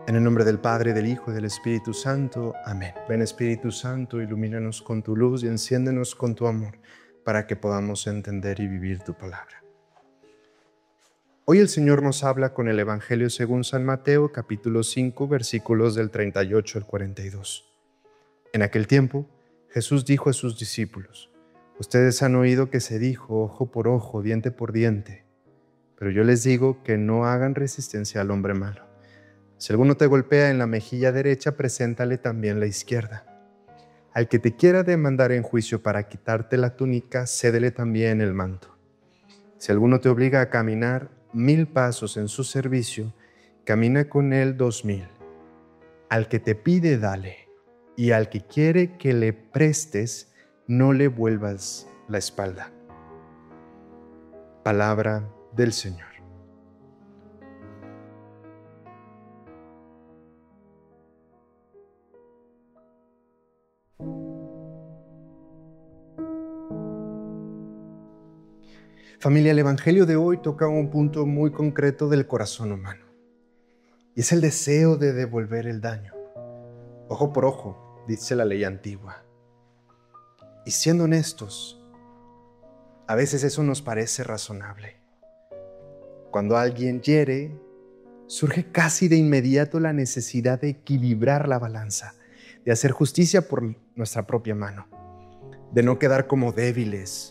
En el nombre del Padre, del Hijo y del Espíritu Santo. Amén. Ven Espíritu Santo, ilumínanos con tu luz y enciéndenos con tu amor, para que podamos entender y vivir tu palabra. Hoy el Señor nos habla con el Evangelio según San Mateo, capítulo 5, versículos del 38 al 42. En aquel tiempo, Jesús dijo a sus discípulos: ustedes han oído que se dijo ojo por ojo, diente por diente, pero yo les digo que no hagan resistencia al hombre malo. Si alguno te golpea en la mejilla derecha, preséntale también la izquierda. Al que te quiera demandar en juicio para quitarte la túnica, cédele también el manto. Si alguno te obliga a caminar 1000 pasos en su servicio, camina con él 2000. Al que te pide, dale, y al que quiere que le prestes, no le vuelvas la espalda. Palabra del Señor. Familia, el Evangelio de hoy toca un punto muy concreto del corazón humano, y es el deseo de devolver el daño. Ojo por ojo, dice la ley antigua. Y siendo honestos, a veces eso nos parece razonable. Cuando alguien hiere, surge casi de inmediato la necesidad de equilibrar la balanza, de hacer justicia por nuestra propia mano, de no quedar como débiles.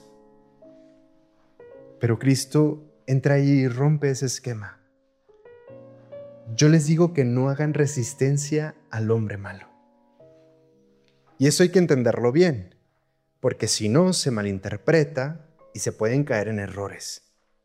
Pero Cristo entra ahí y rompe ese esquema. Yo les digo que no hagan resistencia al hombre malo. Y eso hay que entenderlo bien, porque si no se malinterpreta y se pueden caer en errores.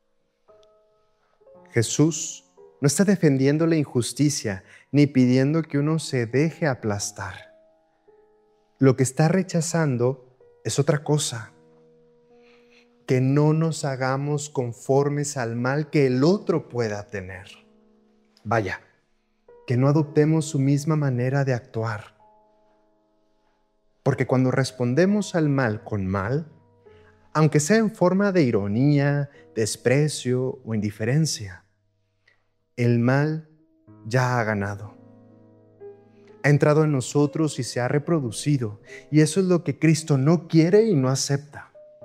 Jesús no está defendiendo la injusticia ni pidiendo que uno se deje aplastar. Lo que está rechazando es otra cosa: que no nos hagamos conformes al mal que el otro pueda tener. Vaya, que no adoptemos su misma manera de actuar. Porque cuando respondemos al mal con mal, aunque sea en forma de ironía, desprecio o indiferencia, el mal ya ha ganado. Ha entrado en nosotros y se ha reproducido, y eso es lo que Cristo no quiere y no acepta.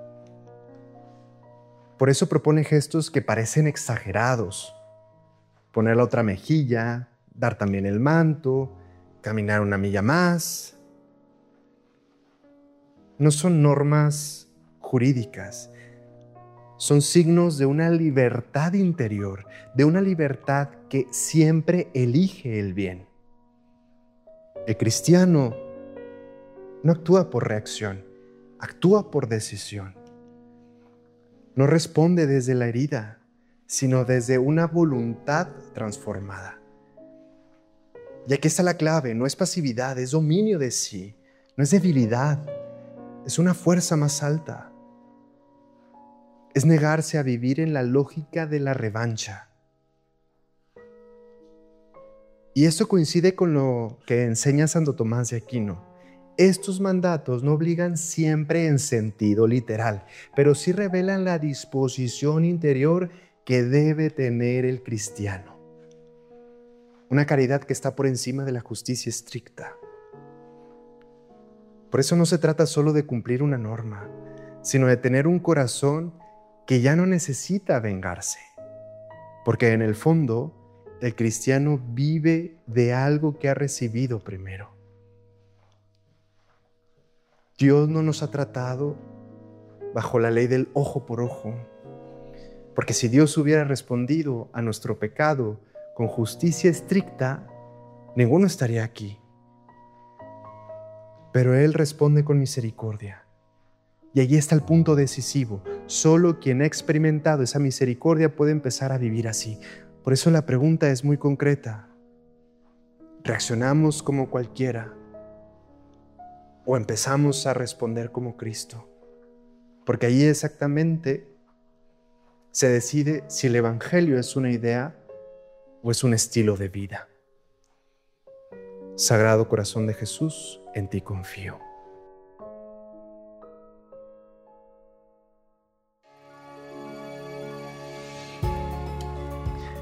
Por eso propone gestos que parecen exagerados: poner la otra mejilla, dar también el manto, caminar una milla más. No son normas jurídicas, son signos de una libertad interior, de una libertad que siempre elige el bien. El cristiano no actúa por reacción, actúa por decisión. No responde desde la herida, sino desde una voluntad transformada. Y aquí está la clave: no es pasividad, es dominio de sí, no es debilidad, es una fuerza más alta. Es negarse a vivir en la lógica de la revancha. Y esto coincide con lo que enseña Santo Tomás de Aquino. Estos mandatos no obligan siempre en sentido literal, pero sí revelan la disposición interior que debe tener el cristiano. Una caridad que está por encima de la justicia estricta. Por eso no se trata solo de cumplir una norma, sino de tener un corazón que ya no necesita vengarse. Porque en el fondo, el cristiano vive de algo que ha recibido primero. Dios no nos ha tratado bajo la ley del ojo por ojo, porque si Dios hubiera respondido a nuestro pecado con justicia estricta, ninguno estaría aquí. Pero Él responde con misericordia. Y allí está el punto decisivo. Solo quien ha experimentado esa misericordia puede empezar a vivir así. Por eso la pregunta es muy concreta. ¿Reaccionamos como cualquiera o empezamos a responder como Cristo? Porque ahí exactamente se decide si el Evangelio es una idea o es un estilo de vida. Sagrado Corazón de Jesús, en ti confío.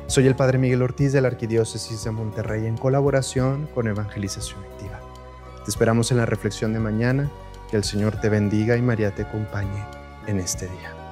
Soy el Padre Miguel Ortiz de la Arquidiócesis de Monterrey en colaboración con Evangelización Activa. Te esperamos en la reflexión de mañana. Que el Señor te bendiga y María te acompañe en este día.